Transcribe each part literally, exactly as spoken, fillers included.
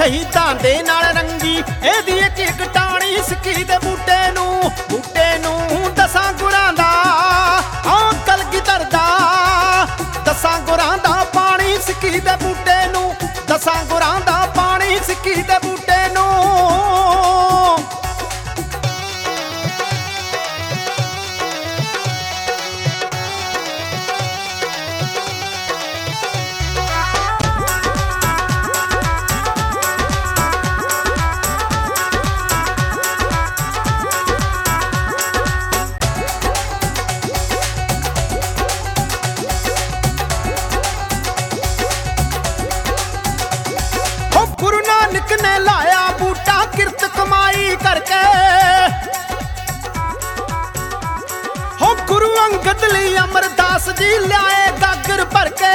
शहीदां दे नाल रंगी इहदी इक इक टाणी सिक्की दे बूटे नूं बूटे नूं दसां गुरां दा आ कलगीधर दा दसां गुरां दा पानी सिक्की दे बूटे नूं दसां गुरां दा पानी सिक्की दे बूटे नूं। गुरु नानक ने लाया बूटा किरत कमाई करके हो गुरु अंगद लई अमरदास जी लाए गागर भर के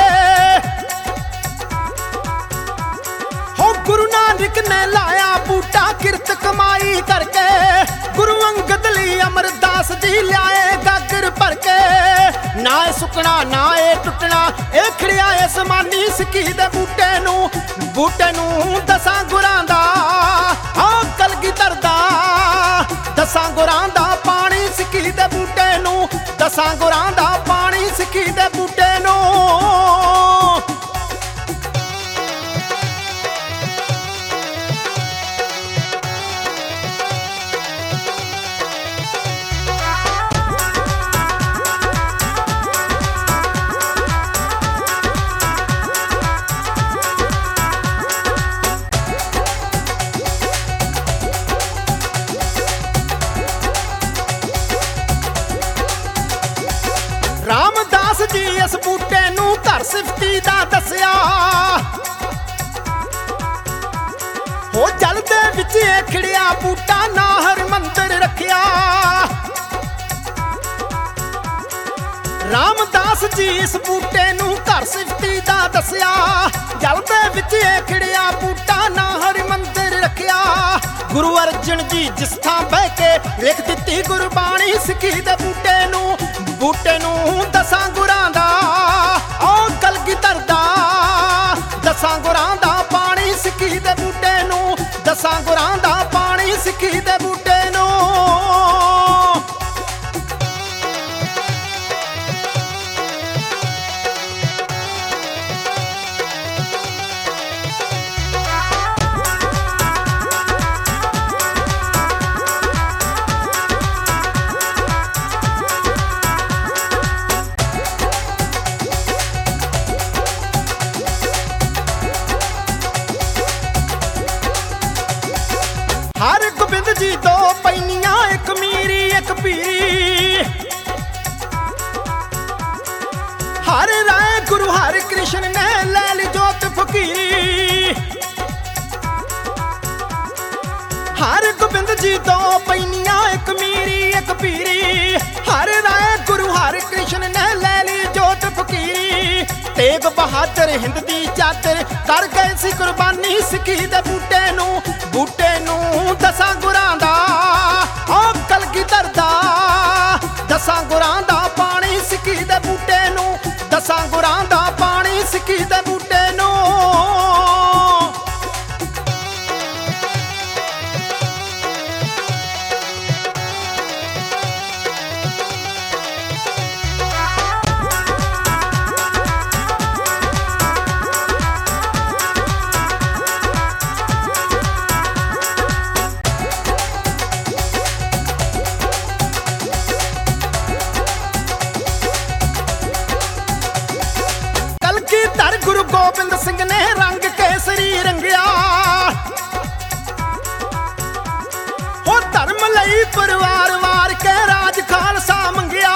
हो गुरु नानक ने लाया बूटा किरत कमाई करके गुरु अंगद लई अमरदास जी लाए गागर भर के ना ए सुकना ना ए टुटना ए खड़िया ए समानी सिक्की दे बूटे नूं बूटे नूं दसां गुरां दा आ कलगीधर दा दसां गुरां दा पानी सिक्की दे बूटे नूं दसां गुरां दा पानी सिक्की दे बूटे नूं। रामदास जी इस बूटे नूं घर सिफती दा दसिया हो जल दे विच खड़िया बूटा ना हरमंदर रखिया। रामदास जी इस बूटे नूं घर सिफती दा दसिया जल दे विच खड़िया बूटा ना हरमंदर रखिया। गुरु अर्जन जी जिस थां बह के लिख दित्ती गुरबाणी सिक्की दे बूटे नूं बूटे नूं दसां गुरां दा ओ कलगीधर दा दसां गुरां दा पानी सिक्की दे बूटे नूं दसां गुरां दा पानी सिक्की दे बूटे नूं। हर गोबिंद जी दो पैनियां एक मीरी एक पीरी हर राय गुरु हर कृष्ण ने ले ली जोत फकीरी। हर गोबिंद जी दो पैनियां एक मीरी एक पीरी हर राय गुरु हर कृष्ण ने ले ली जोत फकीरी। तेग बहादुर हिंद दी चादर कर गए सी कुर्बानी सिक्की दे बूटे नूं बूटे नूं दसां गुरां दा ओ कलगीधर दा दसां गुरां दा पानी सिक्की दे बूटे नूं दसां गुरां दा पानी सिक्की दे बूटे नूं। गुरु गोबिंद सिंह ने रंग केसरी रंगिया हो धर्म लई परिवार वार के राज खालसा मंगिया।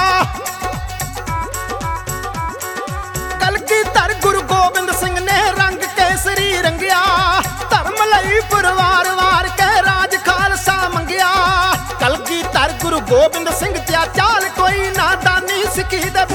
कलगीधर गुरु गोबिंद सिंह ने रंग केसरी रंगिया धर्म लई परिवार वार के राज खालसा मंगिया। कलगीधर गुरु गोबिंद सिंह त्या चाल कोई नादानी सिक्की दे